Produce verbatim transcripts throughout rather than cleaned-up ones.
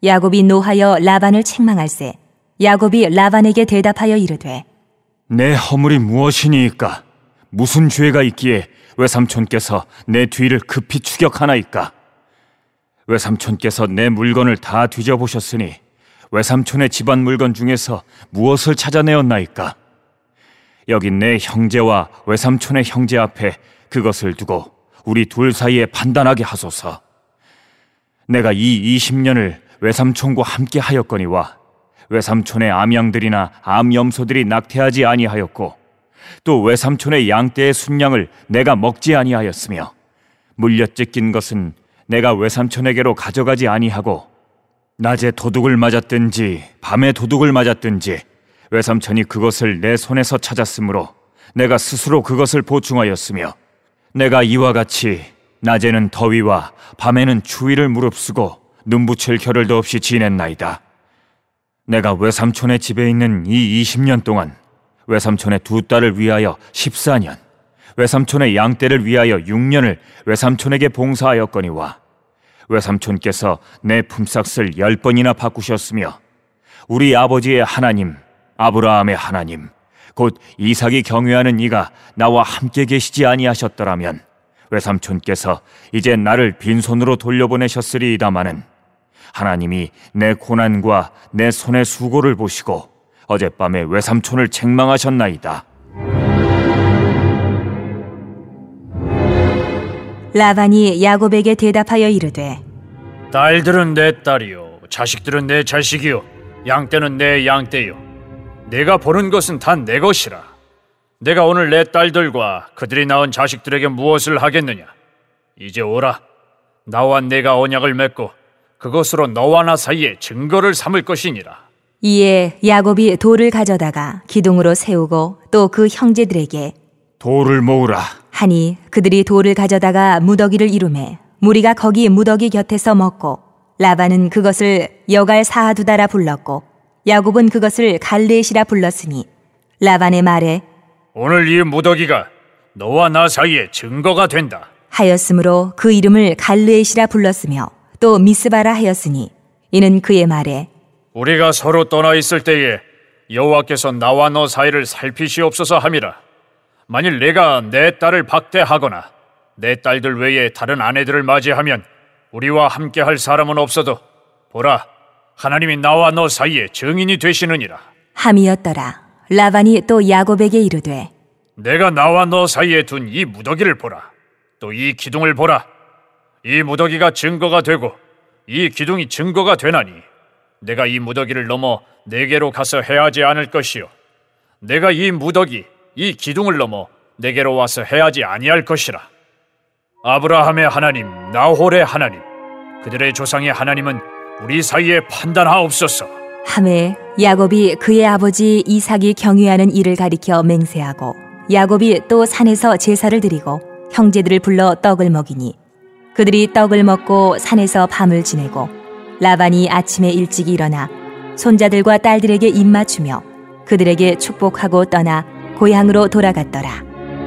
야곱이 노하여 라반을 책망할세. 야곱이 라반에게 대답하여 이르되 내 허물이 무엇이니이까? 무슨 죄가 있기에 외삼촌께서 내 뒤를 급히 추격하나이까? 외삼촌께서 내 물건을 다 뒤져보셨으니 외삼촌의 집안 물건 중에서 무엇을 찾아내었나이까? 여기 내 형제와 외삼촌의 형제 앞에 그것을 두고 우리 둘 사이에 판단하게 하소서. 내가 이 이십 년을 외삼촌과 함께 하였거니와 외삼촌의 암양들이나 암염소들이 낙태하지 아니하였고 또 외삼촌의 양떼의 순양을 내가 먹지 아니하였으며 물려 찢긴 것은 내가 외삼촌에게로 가져가지 아니하고 낮에 도둑을 맞았든지 밤에 도둑을 맞았든지 외삼촌이 그것을 내 손에서 찾았으므로 내가 스스로 그것을 보충하였으며 내가 이와 같이 낮에는 더위와 밤에는 추위를 무릅쓰고 눈붙일 겨를도 없이 지냈나이다. 내가 외삼촌의 집에 있는 이 이십 년 동안 외삼촌의 두 딸을 위하여 십사 년, 외삼촌의 양떼를 위하여 육 년을 외삼촌에게 봉사하였거니와 외삼촌께서 내 품삯을 열 번이나 바꾸셨으며 우리 아버지의 하나님, 아브라함의 하나님, 곧 이삭이 경외하는 이가 나와 함께 계시지 아니하셨더라면 외삼촌께서 이제 나를 빈손으로 돌려보내셨으리이다마는 하나님이 내 고난과 내 손의 수고를 보시고 어젯밤에 외삼촌을 책망하셨나이다. 라반이 야곱에게 대답하여 이르되 딸들은 내 딸이요 자식들은 내 자식이요 양떼는 내 양떼요 내가 보는 것은 다 내 것이라. 내가 오늘 내 딸들과 그들이 낳은 자식들에게 무엇을 하겠느냐? 이제 오라. 나와 내가 언약을 맺고 그것으로 너와 나 사이에 증거를 삼을 것이니라. 이에 야곱이 돌을 가져다가 기둥으로 세우고 또 그 형제들에게 돌을 모으라 하니 그들이 돌을 가져다가 무더기를 이루매 무리가 거기 무더기 곁에서 먹고 라반은 그것을 여갈 사하두다라 불렀고 야곱은 그것을 갈레시라 불렀으니 라반의 말에 오늘 이 무더기가 너와 나 사이에 증거가 된다 하였으므로 그 이름을 갈레시라 불렀으며 또 미스바라 하였으니 이는 그의 말에 우리가 서로 떠나 있을 때에 여호와께서 나와 너 사이를 살피시옵소서 함이라. 만일 내가 내 딸을 박대하거나 내 딸들 외에 다른 아내들을 맞이하면 우리와 함께할 사람은 없어도 보라 하나님이 나와 너 사이에 증인이 되시느니라 함이었더라. 라반이 또 야곱에게 이르되 내가 나와 너 사이에 둔 이 무더기를 보라. 또 이 기둥을 보라. 이 무더기가 증거가 되고 이 기둥이 증거가 되나니 내가 이 무더기를 넘어 내게로 가서 해하지 않을 것이요 내가 이 무더기 이 기둥을 넘어 내게로 와서 해하지 아니할 것이라. 아브라함의 하나님 나홀의 하나님 그들의 조상의 하나님은 우리 사이에 판단하옵소서. 하매 야곱이 그의 아버지 이삭이 경유하는 일을 가리켜 맹세하고 야곱이 또 산에서 제사를 드리고 형제들을 불러 떡을 먹이니 그들이 떡을 먹고 산에서 밤을 지내고 라반이 아침에 일찍 일어나 손자들과 딸들에게 입맞추며 그들에게 축복하고 떠나 고향으로 돌아갔더라.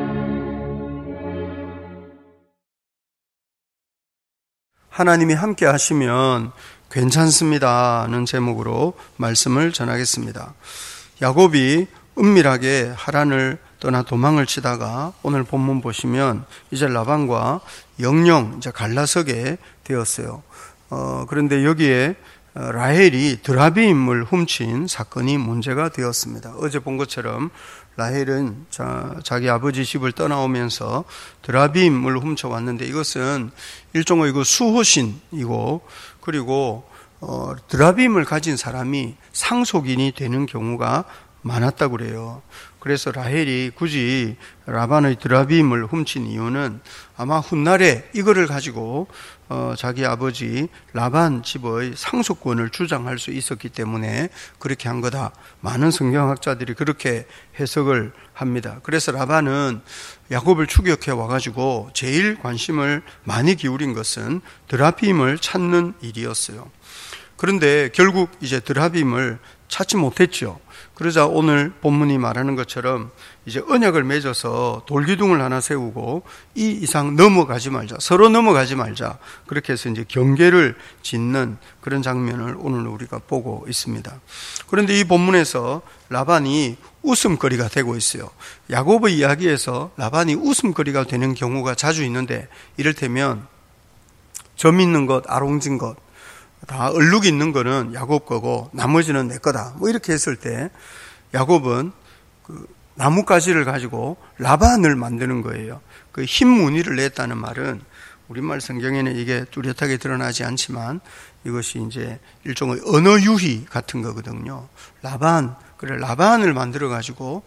하나님이 함께 하시면 괜찮습니다는 제목으로 말씀을 전하겠습니다. 야곱이 은밀하게 하란을 떠나 도망을 치다가 오늘 본문 보시면 이제 라반과 영영 이제 갈라서게 되었어요. 어, 그런데 여기에 라헬이 드라비임을 훔친 사건이 문제가 되었습니다. 어제 본 것처럼 라헬은 자, 자기 아버지 집을 떠나오면서 드라비임을 훔쳐왔는데 이것은 일종의 그 수호신이고 그리고 어, 드라비임을 가진 사람이 상속인이 되는 경우가 많았다고 그래요. 그래서 라헬이 굳이 라반의 드라비임을 훔친 이유는 아마 훗날에 이거를 가지고 어, 자기 아버지 라반 집의 상속권을 주장할 수 있었기 때문에 그렇게 한 거다. 많은 성경학자들이 그렇게 해석을 합니다. 그래서 라반은 야곱을 추격해 와가지고 제일 관심을 많이 기울인 것은 드라비임을 찾는 일이었어요. 그런데 결국 이제 드라빔을 찾지 못했죠. 그러자 오늘 본문이 말하는 것처럼 이제 언약을 맺어서 돌기둥을 하나 세우고 이 이상 넘어가지 말자, 서로 넘어가지 말자, 그렇게 해서 이제 경계를 짓는 그런 장면을 오늘 우리가 보고 있습니다. 그런데 이 본문에서 라반이 웃음거리가 되고 있어요. 야곱의 이야기에서 라반이 웃음거리가 되는 경우가 자주 있는데, 이를테면 점 있는 것, 아롱진 것, 다 얼룩 있는 거는 야곱 거고 나머지는 내 거다, 뭐 이렇게 했을 때 야곱은 그 나뭇가지를 가지고 라반을 만드는 거예요. 그 흰 무늬를 냈다는 말은 우리말 성경에는 이게 뚜렷하게 드러나지 않지만 이것이 이제 일종의 언어 유희 같은 거거든요. 라반, 그래 라반을 만들어 가지고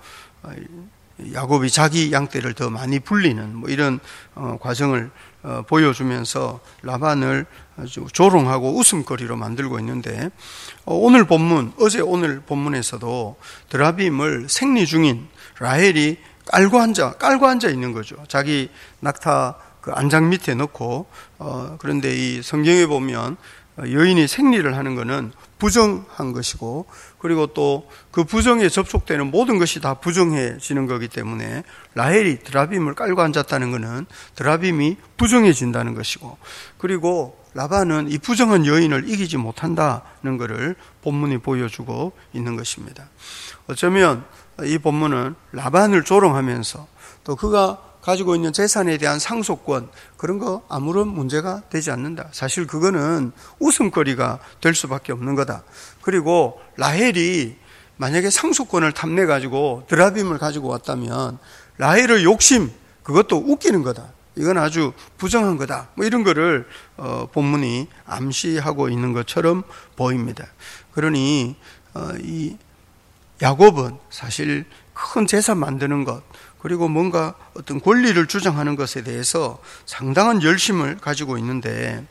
야곱이 자기 양떼를 더 많이 불리는 뭐 이런 어, 과정을 어, 보여주면서 라반을 아주 조롱하고 웃음거리로 만들고 있는데, 어, 오늘 본문, 어제 오늘 본문에서도 드라빔을 생리 중인 라헬이 깔고 앉아, 깔고 앉아 있는 거죠. 자기 낙타 그 안장 밑에 넣고, 어, 그런데 이 성경에 보면 여인이 생리를 하는 것은 부정한 것이고, 그리고 또 그 부정에 접촉되는 모든 것이 다 부정해지는 거기 때문에 라헬이 드라빔을 깔고 앉았다는 것은 드라빔이 부정해진다는 것이고, 그리고 라반은 이 부정한 여인을 이기지 못한다는 것을 본문이 보여주고 있는 것입니다. 어쩌면 이 본문은 라반을 조롱하면서 또 그가 가지고 있는 재산에 대한 상속권, 그런 거 아무런 문제가 되지 않는다. 사실 그거는 웃음거리가 될 수밖에 없는 거다. 그리고 라헬이 만약에 상속권을 탐내가지고 드라빔을 가지고 왔다면 라헬의 욕심, 그것도 웃기는 거다. 이건 아주 부정한 거다. 뭐 이런 거를 어, 본문이 암시하고 있는 것처럼 보입니다. 그러니 어, 이 야곱은 사실 큰 재산 만드는 것, 그리고 뭔가 어떤 권리를 주장하는 것에 대해서 상당한 열심을 가지고 있는데,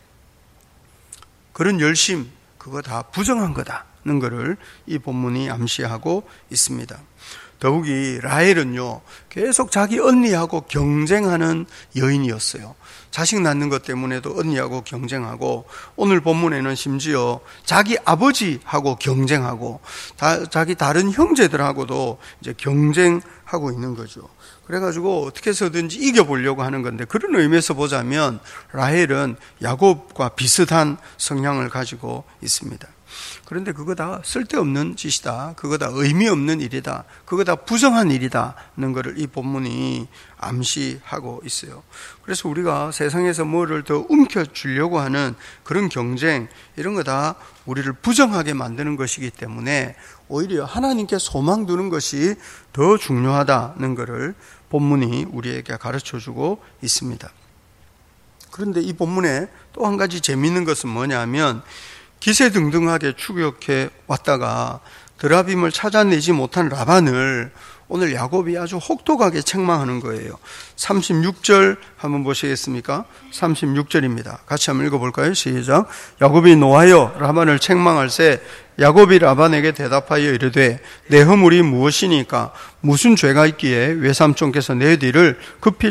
그런 열심, 그거 다 부정한 거다는 것을 이 본문이 암시하고 있습니다. 더욱이 라헬은요, 계속 자기 언니하고 경쟁하는 여인이었어요. 자식 낳는 것 때문에도 언니하고 경쟁하고, 오늘 본문에는 심지어 자기 아버지하고 경쟁하고, 다, 자기 다른 형제들하고도 이제 경쟁하고 있는 거죠. 그래가지고 어떻게 해서든지 이겨보려고 하는 건데, 그런 의미에서 보자면 라헬은 야곱과 비슷한 성향을 가지고 있습니다. 그런데 그거 다 쓸데없는 짓이다, 그거 다 의미 없는 일이다, 그거 다 부정한 일이다는 것을 이 본문이 암시하고 있어요. 그래서 우리가 세상에서 뭐를 더 움켜쥐려고 하는 그런 경쟁, 이런 거 다 우리를 부정하게 만드는 것이기 때문에 오히려 하나님께 소망 두는 것이 더 중요하다는 것을 본문이 우리에게 가르쳐주고 있습니다. 그런데 이 본문에 또 한 가지 재미있는 것은 뭐냐면, 기세등등하게 추격해 왔다가 드라빔을 찾아내지 못한 라반을 오늘 야곱이 아주 혹독하게 책망하는 거예요. 삼십육 절 한번 보시겠습니까? 삼십육 절입니다. 같이 한번 읽어볼까요? 시작. 야곱이 노하여 라반을 책망할세 야곱이 라반에게 대답하여 이르되 내 허물이 무엇이니까? 무슨 죄가 있기에 외삼촌께서 내 뒤를 급히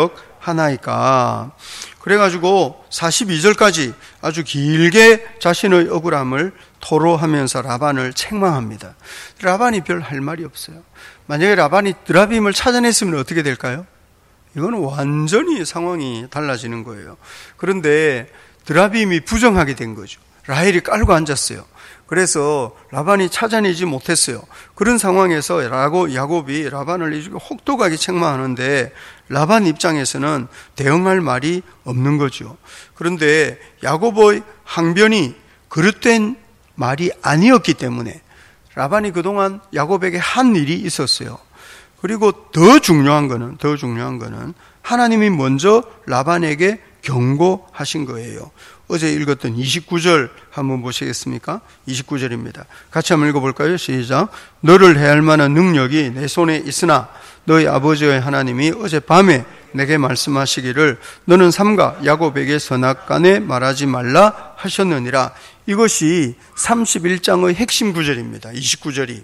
추격하나이까? 그래가지고 사십이 절까지 아주 길게 자신의 억울함을 토로하면서 라반을 책망합니다. 라반이 별 할 말이 없어요. 만약에 라반이 드라빔을 찾아냈으면 어떻게 될까요? 이거는 완전히 상황이 달라지는 거예요. 그런데 드라빔이 부정하게 된 거죠. 라헬이 깔고 앉았어요. 그래서 라반이 찾아내지 못했어요. 그런 상황에서 야곱이 라반을 혹독하게 책망하는데 라반 입장에서는 대응할 말이 없는 거죠. 그런데 야곱의 항변이 그릇된 말이 아니었기 때문에 라반이 그동안 야곱에게 한 일이 있었어요. 그리고 더 중요한 거는 더 중요한 거는 하나님이 먼저 라반에게 경고하신 거예요. 어제 읽었던 이십구 절 한번 보시겠습니까? 이십구 절입니다. 같이 한번 읽어볼까요? 시작. 너를 해할 만한 능력이 내 손에 있으나 너희 아버지의 하나님이 어젯밤에 내게 말씀하시기를 너는 삼가 야곱에게 선악간에 말하지 말라 하셨느니라. 이것이 삼십일 장의 핵심 구절입니다. 이십구 절이.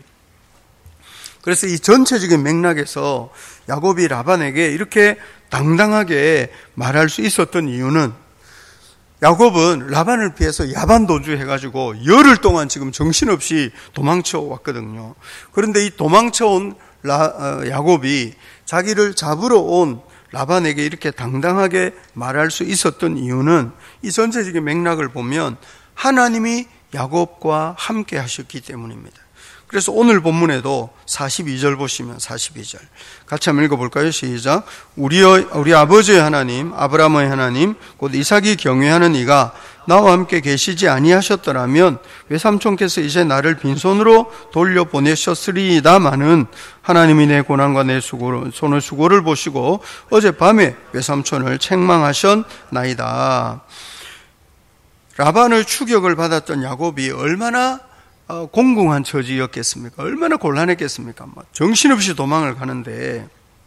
그래서 이 전체적인 맥락에서 야곱이 라반에게 이렇게 당당하게 말할 수 있었던 이유는 야곱은 라반을 피해서 야반 도주해가지고 열흘 동안 지금 정신없이 도망쳐 왔거든요. 그런데 이 도망쳐 온 라, 야곱이 자기를 잡으러 온 라반에게 이렇게 당당하게 말할 수 있었던 이유는 이 전체적인 맥락을 보면 하나님이 야곱과 함께 하셨기 때문입니다. 그래서 오늘 본문에도 사십이 절 보시면 사십이 절 같이 한번 읽어볼까요? 시작. 우리의, 우리 아버지의 하나님 아브라함의 하나님 곧 이삭이 경외하는 이가 나와 함께 계시지 아니하셨더라면 외삼촌께서 이제 나를 빈손으로 돌려보내셨으리이다마는 하나님이 내 고난과 내 수고, 손의 수고를 보시고 어젯밤에 외삼촌을 책망하셨나이다. 라반의 추격을 받았던 야곱이 얼마나 공공한 처지였겠습니까? 얼마나 곤란했겠습니까? 정신없이 도망을 가는데,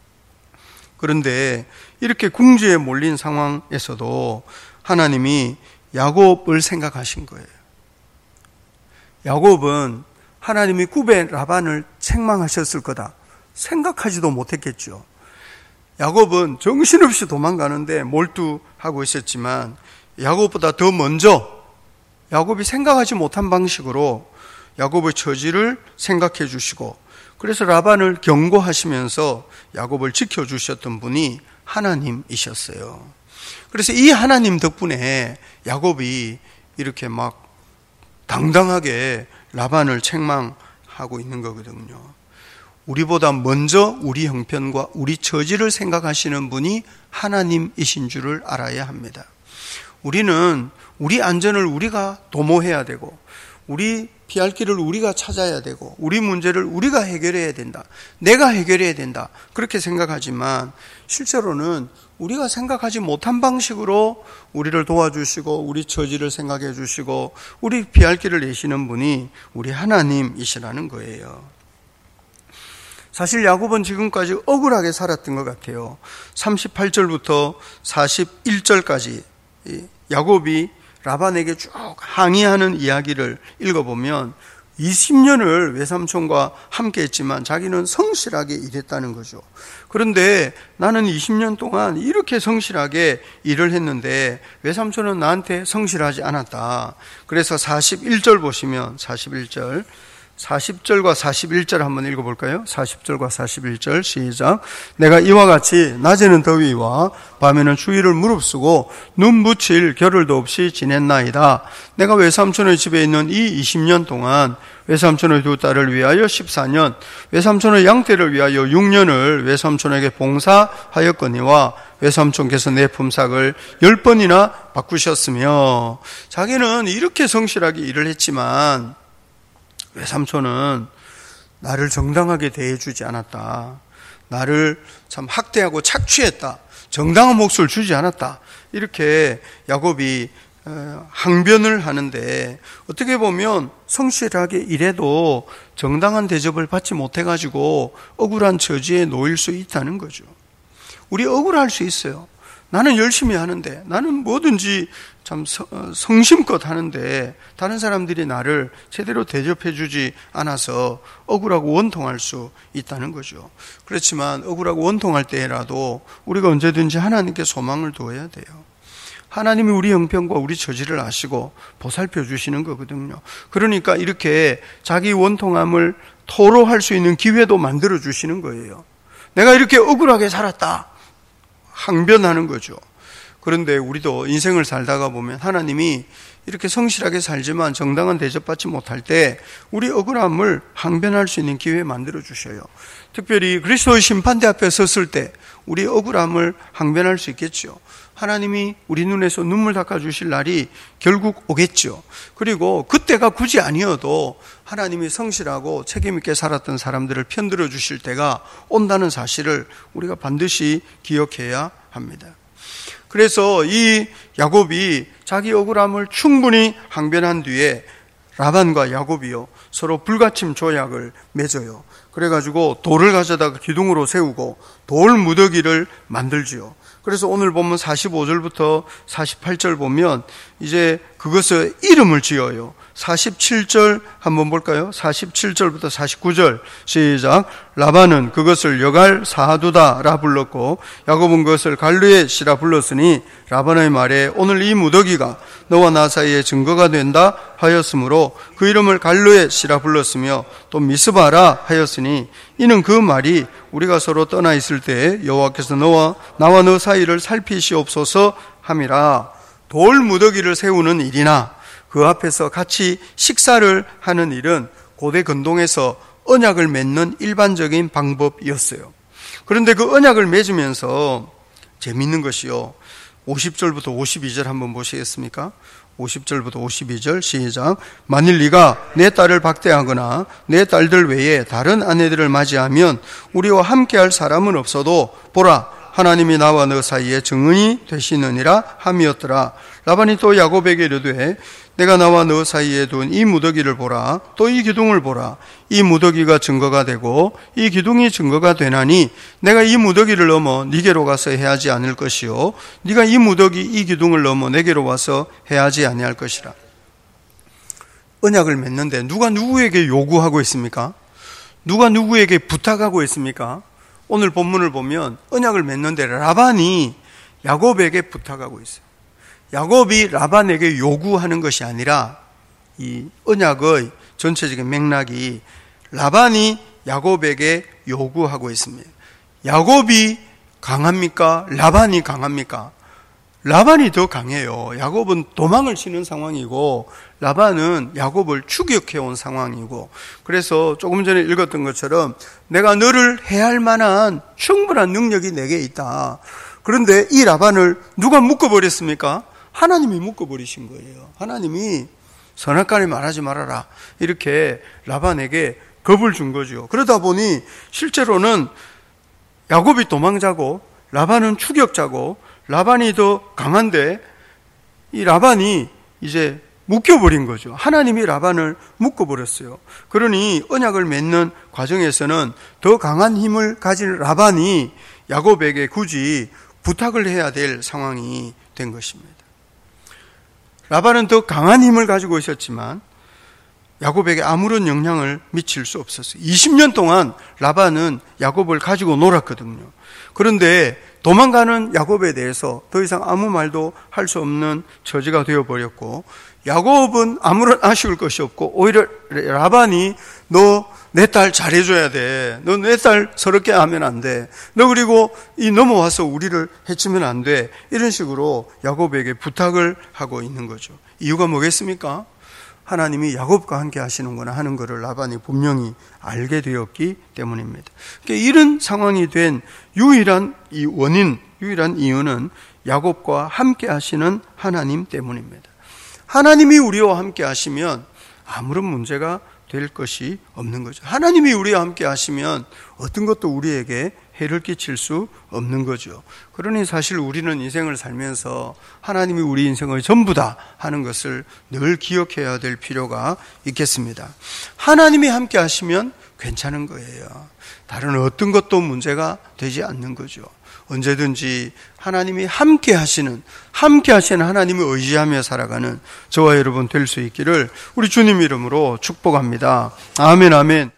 그런데 이렇게 궁지에 몰린 상황에서도 하나님이 야곱을 생각하신 거예요. 야곱은 하나님이 구배 라반을 책망하셨을 거다 생각하지도 못했겠죠. 야곱은 정신없이 도망가는데 몰두하고 있었지만 야곱보다 더 먼저 야곱이 생각하지 못한 방식으로 야곱의 처지를 생각해 주시고, 그래서 라반을 경고하시면서 야곱을 지켜주셨던 분이 하나님이셨어요. 그래서 이 하나님 덕분에 야곱이 이렇게 막 당당하게 라반을 책망하고 있는 거거든요. 우리보다 먼저 우리 형편과 우리 처지를 생각하시는 분이 하나님이신 줄을 알아야 합니다. 우리는 우리 안전을 우리가 도모해야 되고, 우리 피할 길을 우리가 찾아야 되고, 우리 문제를 우리가 해결해야 된다, 내가 해결해야 된다, 그렇게 생각하지만 실제로는 우리가 생각하지 못한 방식으로 우리를 도와주시고 우리 처지를 생각해 주시고 우리 피할 길을 내시는 분이 우리 하나님이시라는 거예요. 사실 야곱은 지금까지 억울하게 살았던 것 같아요. 삼십팔 절부터 사십일 절까지 야곱이 라반에게 쭉 항의하는 이야기를 읽어보면 이십 년을 외삼촌과 함께 했지만 자기는 성실하게 일했다는 거죠. 그런데 나는 이십 년 동안 이렇게 성실하게 일을 했는데 외삼촌은 나한테 성실하지 않았다. 그래서 사십일 절 보시면 사십일 절 사십 절과 사십일 절 한번 읽어볼까요? 사십 절과 사십일 절 시작. 내가 이와 같이 낮에는 더위와 밤에는 추위를 무릅쓰고 눈 붙일 겨를도 없이 지냈나이다. 내가 외삼촌의 집에 있는 이 이십 년 동안 외삼촌의 두 딸을 위하여 십사 년, 외삼촌의 양떼를 위하여 육 년을 외삼촌에게 봉사하였거니와 외삼촌께서 내 품삯을 열 번이나 바꾸셨으며, 자기는 이렇게 성실하게 일을 했지만 외삼촌은 나를 정당하게 대해주지 않았다, 나를 참 학대하고 착취했다, 정당한 몫을 주지 않았다, 이렇게 야곱이 항변을 하는데, 어떻게 보면 성실하게 일해도 정당한 대접을 받지 못해가지고 억울한 처지에 놓일 수 있다는 거죠. 우리 억울할 수 있어요. 나는 열심히 하는데, 나는 뭐든지 참 성심껏 하는데 다른 사람들이 나를 제대로 대접해 주지 않아서 억울하고 원통할 수 있다는 거죠. 그렇지만 억울하고 원통할 때라도 우리가 언제든지 하나님께 소망을 두어야 돼요. 하나님이 우리 형편과 우리 처지를 아시고 보살펴 주시는 거거든요. 그러니까 이렇게 자기 원통함을 토로할 수 있는 기회도 만들어 주시는 거예요. 내가 이렇게 억울하게 살았다, 항변하는 거죠. 그런데 우리도 인생을 살다가 보면 하나님이 이렇게 성실하게 살지만 정당한 대접받지 못할 때 우리 억울함을 항변할 수 있는 기회 만들어 주셔요. 특별히 그리스도의 심판대 앞에 섰을 때 우리 억울함을 항변할 수 있겠죠. 하나님이 우리 눈에서 눈물 닦아주실 날이 결국 오겠죠. 그리고 그때가 굳이 아니어도 하나님이 성실하고 책임있게 살았던 사람들을 편들어 주실 때가 온다는 사실을 우리가 반드시 기억해야 합니다. 그래서 이 야곱이 자기 억울함을 충분히 항변한 뒤에 라반과 야곱이요 서로 불가침 조약을 맺어요. 그래가지고 돌을 가져다가 기둥으로 세우고 돌 무더기를 만들지요. 그래서 오늘 보면 사십오 절부터 사십팔 절 보면 이제 그것을 이름을 지어요. 사십칠 절 한번 볼까요? 사십칠 절부터 사십구 절 시작. 라반은 그것을 여갈 사두다라 불렀고 야곱은 그것을 갈르엣이라 불렀으니 라반의 말에 오늘 이 무더기가 너와 나 사이에 증거가 된다 하였으므로 그 이름을 갈르엣이라 불렀으며 또 미스바라 하였으니 이는 그 말이 우리가 서로 떠나 있을 때 여호와께서 너와 나와 너 사이를 살피시옵소서 함이라. 돌 무더기를 세우는 일이나 그 앞에서 같이 식사를 하는 일은 고대 근동에서 언약을 맺는 일반적인 방법이었어요. 그런데 그 언약을 맺으면서 재밌는 것이요, 오십 절부터 오십이 절 한번 보시겠습니까? 오십 절부터 오십이 절 시작. 만일 네가 내 딸을 박대하거나 내 딸들 외에 다른 아내들을 맞이하면 우리와 함께할 사람은 없어도 보라, 하나님이 나와 너 사이에 증언이 되시느니라 함이었더라. 라반이 또 야곱에게 이르되 내가 나와 너 사이에 둔 이 무더기를 보라. 또 이 기둥을 보라. 이 무더기가 증거가 되고 이 기둥이 증거가 되나니 내가 이 무더기를 넘어 네게로 가서 해하지 않을 것이요 네가 이 무더기 이 기둥을 넘어 내게로 와서 해하지 아니할 것이라. 언약을 맺는데 누가 누구에게 요구하고 있습니까? 누가 누구에게 부탁하고 있습니까? 오늘 본문을 보면 언약을 맺는데 라반이 야곱에게 부탁하고 있어요. 야곱이 라반에게 요구하는 것이 아니라 이 언약의 전체적인 맥락이 라반이 야곱에게 요구하고 있습니다. 야곱이 강합니까? 라반이 강합니까? 라반이 더 강해요. 야곱은 도망을 치는 상황이고 라반은 야곱을 추격해온 상황이고, 그래서 조금 전에 읽었던 것처럼 내가 너를 해할 만한 충분한 능력이 내게 있다. 그런데 이 라반을 누가 묶어버렸습니까? 하나님이 묶어버리신 거예요. 하나님이 선악간에 말하지 말아라 이렇게 라반에게 겁을 준 거죠. 그러다 보니 실제로는 야곱이 도망자고 라반은 추격자고 라반이 더 강한데 이 라반이 이제 묶여버린 거죠. 하나님이 라반을 묶어버렸어요. 그러니 언약을 맺는 과정에서는 더 강한 힘을 가진 라반이 야곱에게 굳이 부탁을 해야 될 상황이 된 것입니다. 라반은 더 강한 힘을 가지고 있었지만 야곱에게 아무런 영향을 미칠 수 없었어요. 이십 년 동안 라반은 야곱을 가지고 놀았거든요. 그런데 도망가는 야곱에 대해서 더 이상 아무 말도 할 수 없는 처지가 되어버렸고, 야곱은 아무런 아쉬울 것이 없고 오히려 라반이 너 내 딸 잘해줘야 돼. 너 내 딸 서럽게 하면 안 돼. 너 그리고 이 넘어와서 우리를 해치면 안 돼. 이런 식으로 야곱에게 부탁을 하고 있는 거죠. 이유가 뭐겠습니까? 하나님이 야곱과 함께 하시는구나 하는 것을 라반이 분명히 알게 되었기 때문입니다. 그러니까 이런 상황이 된 유일한 이 원인, 유일한 이유는 야곱과 함께 하시는 하나님 때문입니다. 하나님이 우리와 함께 하시면 아무런 문제가 될 것이 없는 거죠. 하나님이 우리와 함께 하시면 어떤 것도 우리에게 해를 끼칠 수 없는 거죠. 그러니 사실 우리는 인생을 살면서 하나님이 우리 인생의 전부다 하는 것을 늘 기억해야 될 필요가 있겠습니다. 하나님이 함께 하시면 괜찮은 거예요. 다른 어떤 것도 문제가 되지 않는 거죠. 언제든지 하나님이 함께 하시는, 함께 하시는 하나님을 의지하며 살아가는 저와 여러분 될 수 있기를 우리 주님 이름으로 축복합니다. 아멘, 아멘.